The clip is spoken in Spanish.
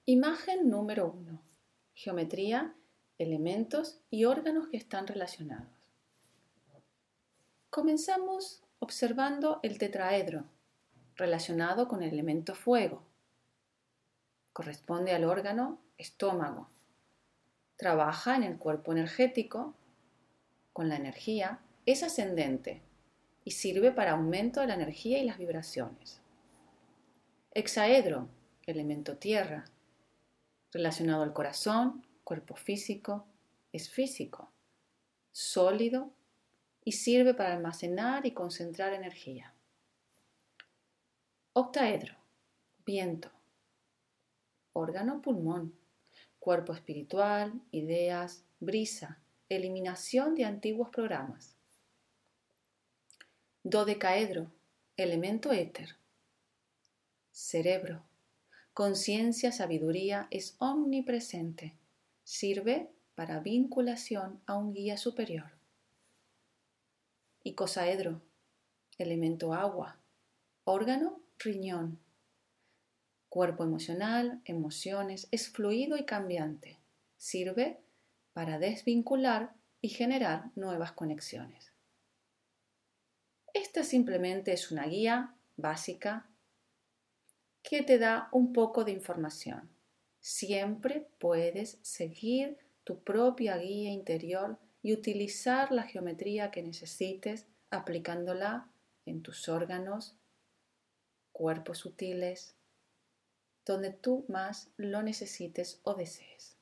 Imagen número 1. Geometría, elementos y órganos que están relacionados. Comenzamos observando el tetraedro, relacionado con el elemento fuego. Corresponde al órgano estómago. Trabaja en el cuerpo energético, con la energía, es ascendente y sirve para aumento de la energía y las vibraciones. Hexaedro, elemento tierra, relacionado al corazón, cuerpo físico, es físico, sólido y sirve para almacenar y concentrar energía. Octaedro, viento, órgano pulmón, cuerpo espiritual, ideas, brisa, eliminación de antiguos programas. Dodecaedro, elemento éter, cerebro, conciencia, sabiduría, es omnipresente, sirve para vinculación a un guía superior. Icosaedro, elemento agua, órgano riñón, cuerpo emocional, emociones, es fluido y cambiante, sirve para desvincular y generar nuevas conexiones. Esta simplemente es una guía básica que te da un poco de información. Siempre puedes seguir tu propia guía interior y utilizar la geometría que necesites aplicándola en tus órganos, cuerpos sutiles, donde tú más lo necesites o desees.